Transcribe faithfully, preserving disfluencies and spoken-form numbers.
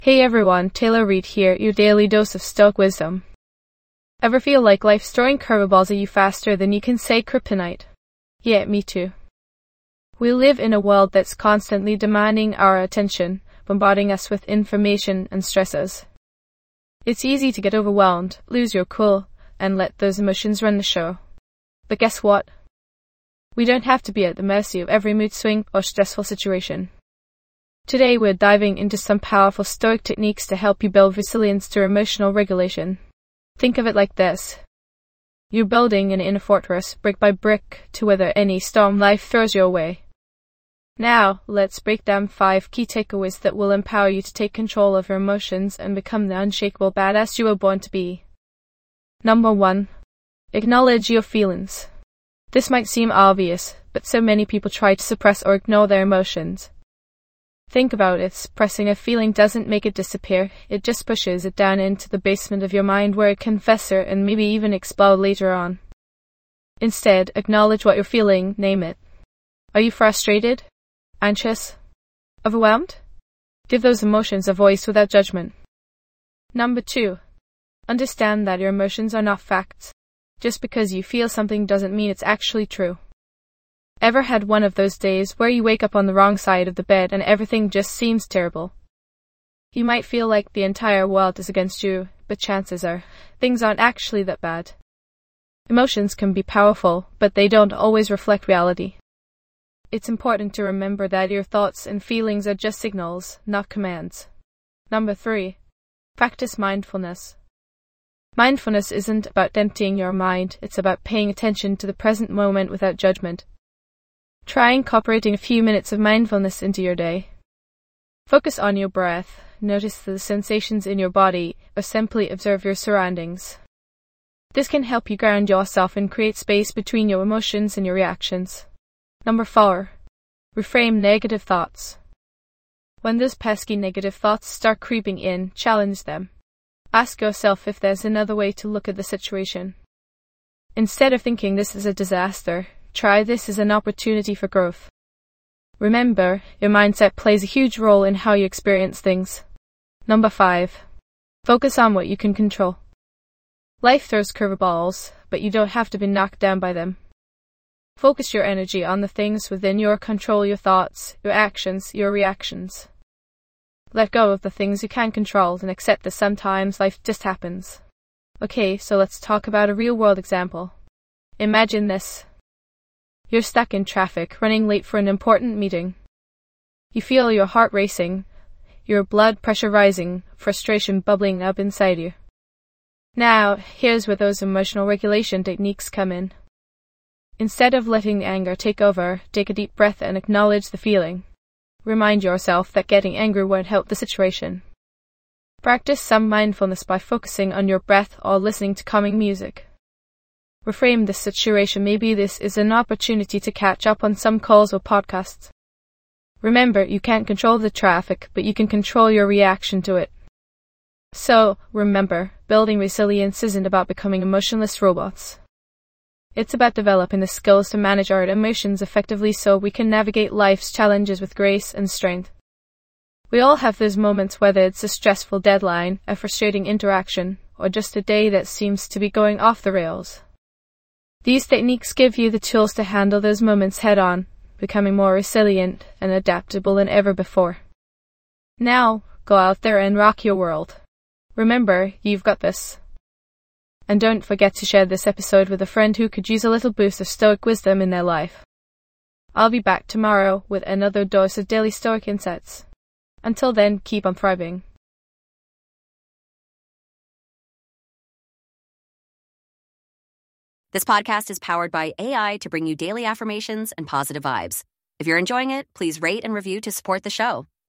Hey everyone, Taylor Reid here, your daily dose of Stoic wisdom. Ever feel like life's throwing curveballs at you faster than you can say kryptonite? Yeah, me too. We live in a world that's constantly demanding our attention, bombarding us with information and stresses. It's easy to get overwhelmed, lose your cool, and let those emotions run the show. But guess what? We don't have to be at the mercy of every mood swing or stressful situation. Today we're diving into some powerful Stoic techniques to help you build resilience through emotional regulation. Think of it like this. You're building an inner fortress, brick by brick, to weather any storm life throws your way. Now, let's break down five key takeaways that will empower you to take control of your emotions and become the unshakable badass you were born to be. Number one. Acknowledge your feelings. This might seem obvious, but so many people try to suppress or ignore their emotions. Think about it, suppressing a feeling doesn't make it disappear, it just pushes it down into the basement of your mind where it can fester and maybe even explode later on. Instead, acknowledge what you're feeling, name it. Are you frustrated? Anxious? Overwhelmed? Give those emotions a voice without judgment. Number two. Understand that your emotions are not facts. Just because you feel something doesn't mean it's actually true. Ever had one of those days where you wake up on the wrong side of the bed and everything just seems terrible? You might feel like the entire world is against you, but chances are, things aren't actually that bad. Emotions can be powerful, but they don't always reflect reality. It's important to remember that your thoughts and feelings are just signals, not commands. Number three. Practice mindfulness. Mindfulness isn't about emptying your mind, it's about paying attention to the present moment without judgment. Try incorporating a few minutes of mindfulness into your day. Focus on your breath, notice the sensations in your body, or simply observe your surroundings. This can help you ground yourself and create space between your emotions and your reactions. Number four. Reframe negative thoughts. When those pesky negative thoughts start creeping in, challenge them. Ask yourself if there's another way to look at the situation. Instead of thinking this is a disaster, try this as an opportunity for growth. Remember, your mindset plays a huge role in how you experience things. Number five. Focus on what you can control. Life throws curveballs, but you don't have to be knocked down by them. Focus your energy on the things within your control, your thoughts, your actions, your reactions. Let go of the things you can't control and accept that sometimes life just happens. Okay, so let's talk about a real-world example. Imagine this. You're stuck in traffic, running late for an important meeting. You feel your heart racing, your blood pressure rising, frustration bubbling up inside you. Now, here's where those emotional regulation techniques come in. Instead of letting the anger take over, take a deep breath and acknowledge the feeling. Remind yourself that getting angry won't help the situation. Practice some mindfulness by focusing on your breath or listening to calming music. Reframe this situation. Maybe this is an opportunity to catch up on some calls or podcasts. Remember, you can't control the traffic, but you can control your reaction to it. So, remember, building resilience isn't about becoming emotionless robots. It's about developing the skills to manage our emotions effectively so we can navigate life's challenges with grace and strength. We all have those moments, whether it's a stressful deadline, a frustrating interaction, or just a day that seems to be going off the rails. These techniques give you the tools to handle those moments head-on, becoming more resilient and adaptable than ever before. Now, go out there and rock your world. Remember, you've got this. And don't forget to share this episode with a friend who could use a little boost of Stoic wisdom in their life. I'll be back tomorrow with another dose of daily Stoic insights. Until then, keep on thriving. This podcast is powered by A I to bring you daily affirmations and positive vibes. If you're enjoying it, please rate and review to support the show.